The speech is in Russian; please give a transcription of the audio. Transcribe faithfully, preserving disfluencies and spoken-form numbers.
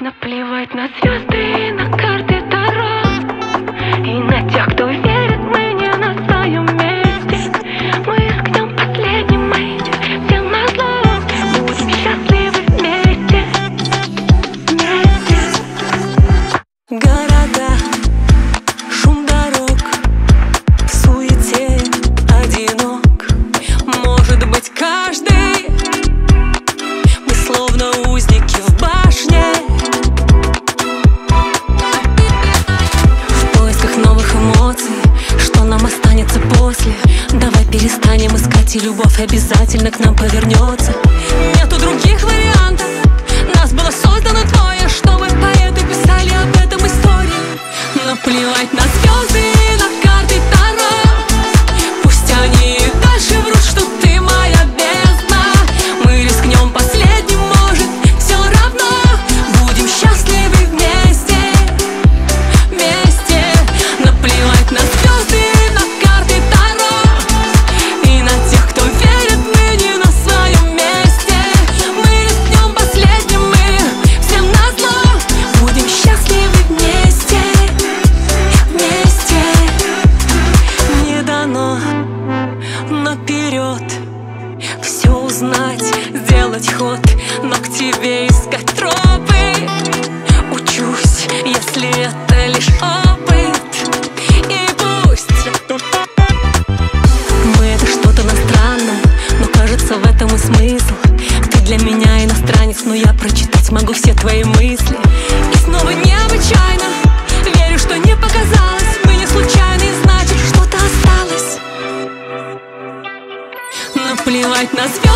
Наплевать на звезды и на карты Таро, и на тех, кто верит, мы не на своем месте. Мы рискнем последним, мы всем назло. Будем счастливы вместе, вместе. Города, шум дорог, в суете одинок. Может быть, каждый, мы словно узники в башне, в поисках новых эмоций. Что нам останется после? Давай перестанем искать, и любовь обязательно к нам повернется. Нету других вариантов, нас было создано двое, чтобы поэты писали об этом истории. Наплевать на звезды и на карты Таро, пусть они и дальше врут, что ты моя бездна. Мы рискнем последним, может, все равно. Будем счастливы вместе, вместе. Наплевать на звезды и на карты Таро, и на тех, кто верит, мы не на своем месте. Мы рискнем последним, мы всем назло. Будем счастливы вместе, вместе. Не дано наперед все узнать, сделать ход, но к тебе искать тропы. Учусь, если это лишь опыт. И пусть мы это что-то на странном, но кажется, в этом и смысл. Ты для меня иностранец, но я прочитать могу все твои мысли. И снова необычайно верю, что не показалось. Мы не случайны, и значит, что-то осталось. Наплевать на звезды